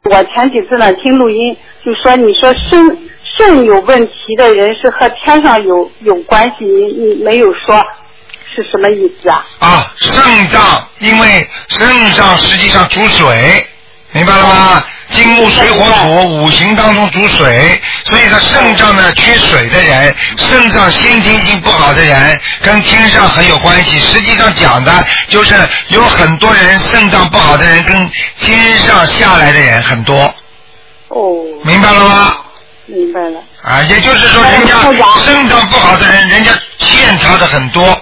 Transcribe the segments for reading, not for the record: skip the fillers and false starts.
我前几次呢听录音，就说你说肾有问题的人是和天上有关系，你没有说是什么意思啊？ 啊，肾脏，因为肾脏实际上主水，明白了吗？金木水火土五行当中主水，所以他肾脏呢缺水的人，肾脏先天性不好的人，跟天上很有关系。实际上讲的就是有很多人肾脏不好的人跟天上下来的人很多。 哦。 明白了吗？ 明白了。 啊，也就是说人家肾脏不好的人，人家欠他的很多。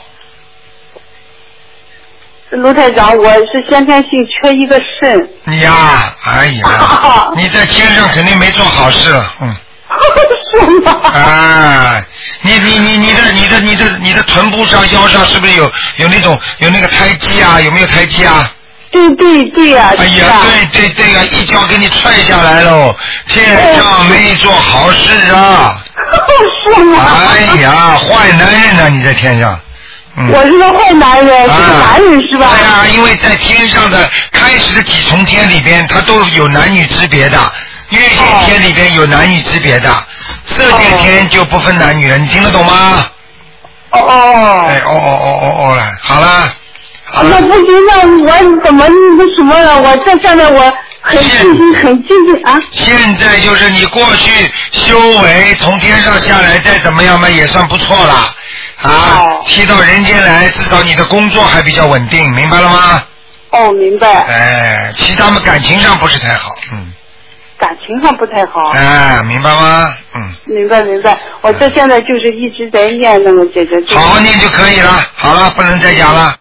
卢台长，我是先天性缺一个肾。 你呀，哎呀，你在天上肯定没做好事， 是吗？ 啊，你的臀部上、腰上是不是有那个胎记啊？有没有胎记啊？ 对呀。 哎呀，对呀，一脚给你踹下来喽！天上没做好事啊！ 是吗？ 哎呀，坏男人呢！你在天上。 我是个坏男人，是个男人是吧？ 对呀，因为在天上的开始的几重天里边，它都有男女之别的。月界天里边有男女之别的，色界天就不分男女了，你听得懂吗？哎，了，好了。 那不行，那我怎么那什么了？我现在我很尽心啊。 现在就是你过去修为从天上下来，再怎么样嘛也算不错了。提到人间来，至少你的工作还比较稳定，明白了吗？ 哦，明白。 哎，其他们感情上不是太好， 感情上不太好。 哎，明白吗？ 明白。我这现在就是一直在念那个姐姐。 好好念就可以了。好了，不能再讲了。